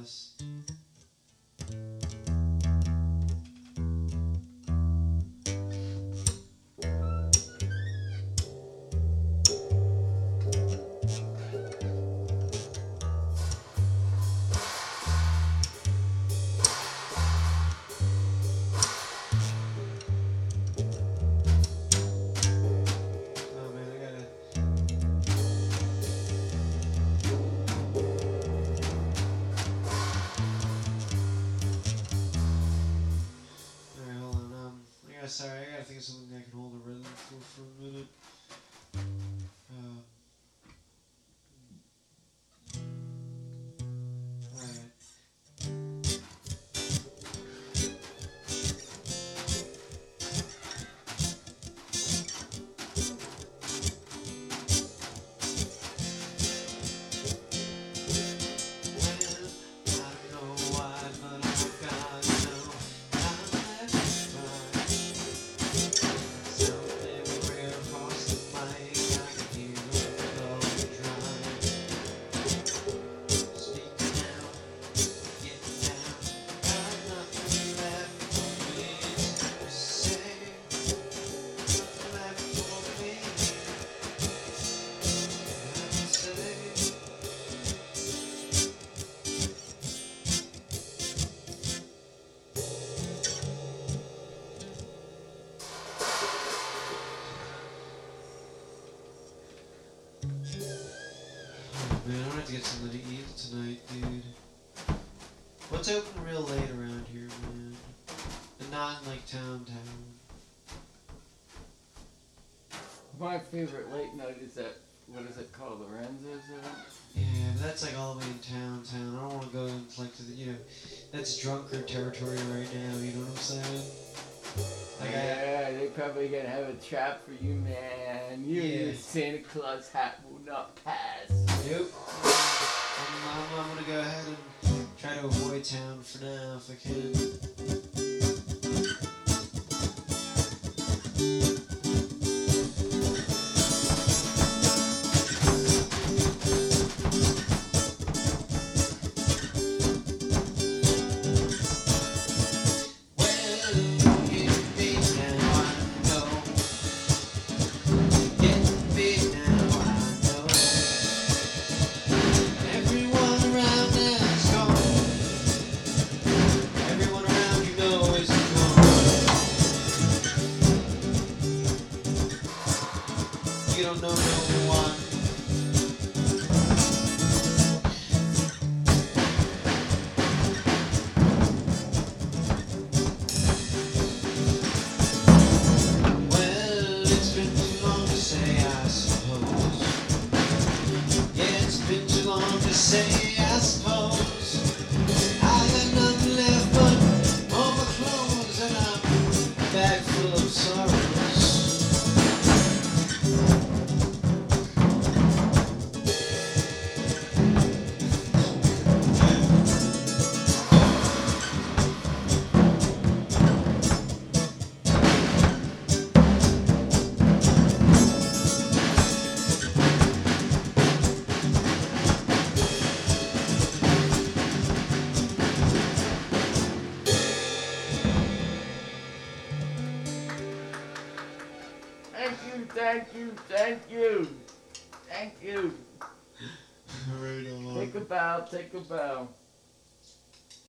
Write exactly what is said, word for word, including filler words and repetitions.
us. Sorry, I gotta think of something I can hold a rhythm for for a minute. Uh, Alright. Man, I'm gonna have to get something to eat tonight, dude. What's open real late around here, man? And not in, like, town town. My favorite late night is that, what is it called, Lorenzo's? Yeah, but that's, like, all the way in town town. I don't want to go into, like, to the, you know, that's drunkard territory right now, you know what I'm saying? Like yeah, I, they probably gonna have a trap for you, man. You yeah. and your Santa Claus hat will not pass. Yep. I'm, I'm, I'm gonna go ahead and try to avoid town for now if I can. You don't know no one. Well, it's been too long to say, I suppose. Yeah, it's been too long to say, I suppose. I got nothing left but all my clothes, and I'm a bag full of sorrows. Thank you, thank you, thank you. Right on. Take a bow, take a bow.